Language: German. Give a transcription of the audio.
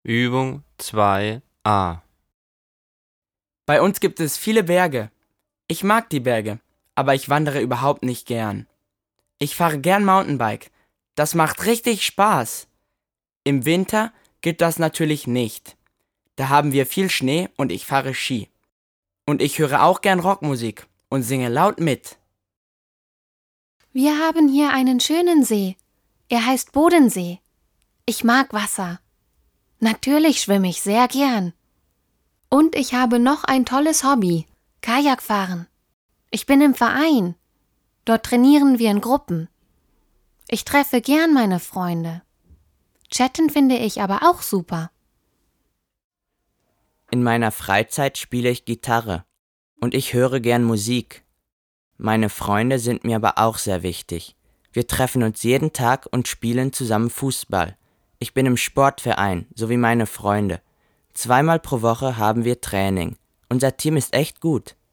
Übung 2a. Bei uns gibt es viele Berge. Ich mag die Berge, aber ich wandere überhaupt nicht gern. Ich fahre gern Mountainbike. Das macht richtig Spaß. Im Winter geht das natürlich nicht. Da haben wir viel Schnee und ich fahre Ski. Und ich höre auch gern Rockmusik und singe laut mit. Wir haben hier einen schönen See. Er heißt Bodensee. Ich mag Wasser. Natürlich schwimme ich sehr gern. Und ich habe noch ein tolles Hobby, Kajakfahren. Ich bin im Verein. Dort trainieren wir in Gruppen. Ich treffe gern meine Freunde. Chatten finde ich aber auch super. In meiner Freizeit spiele ich Gitarre und ich höre gern Musik. Meine Freunde sind mir aber auch sehr wichtig. Wir treffen uns jeden Tag und spielen zusammen Fußball. Ich bin im Sportverein, so wie meine Freunde. 2-mal pro Woche haben wir Training. Unser Team ist echt gut.